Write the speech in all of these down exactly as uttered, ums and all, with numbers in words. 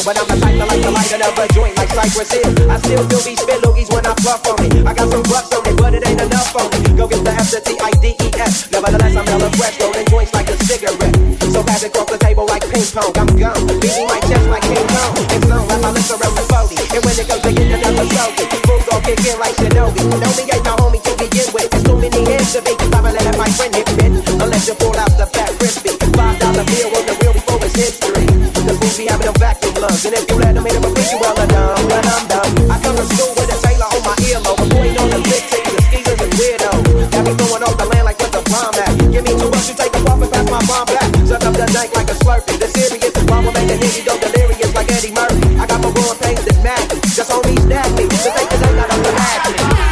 But I'm the type to like to light another joint like Cypress is. I still do these spit loogies when I puff on it. I got some bucks on it, but it ain't enough on me. Go get the F, the T, I, D, E, S. Nevertheless, I'm hella fresh, rolling joints like a cigarette. So pass it across the table like ping pong. I'm gone, beating my chest like King Kong. It's on like my lips around the forty. And when it goes to get another soldier, fools all kick in like Shinobi. Know me ain't my homie to begin with. It's too many hands to be, cause I'm gonna let my friend hit it. Unless you pull out the fat crispy. Five dollar bill on the wheel before it's history. The fools be having them vacuum lungs. And if you let them in, it'll push you well enough. When I'm done, I come to school with a tailor on my earlobe. A boy on the lick, take the skeezers and weirdos. Got me throwing off the land like what's the bomb at. Give me two bucks, you take a puff and pass my bomb back. Suck up the dank like a slurpee. The serious is bomb will make a nigga go delirious like Eddie Murphy. I got my growing pains that's mad. Just on me, snag me. To take the dank out of the magic.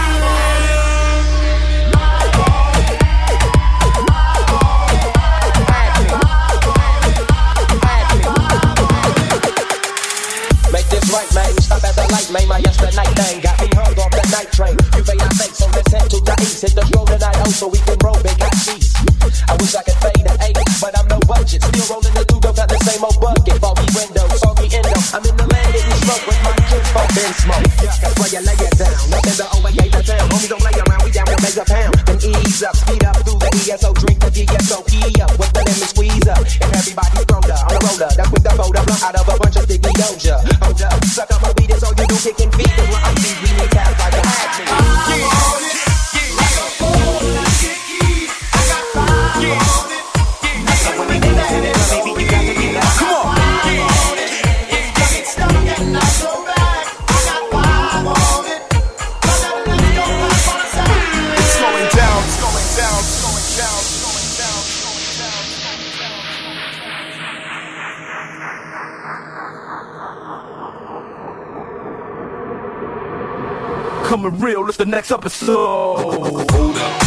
Right, man, stop at the light, man. My yesterday night thing got me hung off the night train. You fade, I fake, so let's head to the east. Hit the stroll tonight, oh, so we can roll big hot cheese. I wish I could fade an eight, but I'm no budget. Still rolling the Ludo, got the same old bucket. Foggy window, soggy endo. I'm in the land getting smoke with my kids, fuck been smoke. Yeah, that's why you lay it down. Nothing to overgate the town. Homies don't lay around, we down to make a pound. Then ease up, speed up through the E S O, drink the D S O, E up with the lemon squeeze up. And everybody's roller on a roller. That's with the folder, blow out of a bunch of sticky doja. Hold up. Suck up my weed, is all you do, kicking feet. And when I see we need cats like a hat. Yeah, yeah, I got four, get eat. I got five, yeah, on it. Yeah, so when they do that, baby, you got to get up. Come on, yeah, on it. If you get stuck and not so bad, I got five on it. I gotta let it go right on the side. It's slowing down, slowing down, slowing down, slowing down, slowing down, slowing down. Coming real, it's the next episode. Hold up.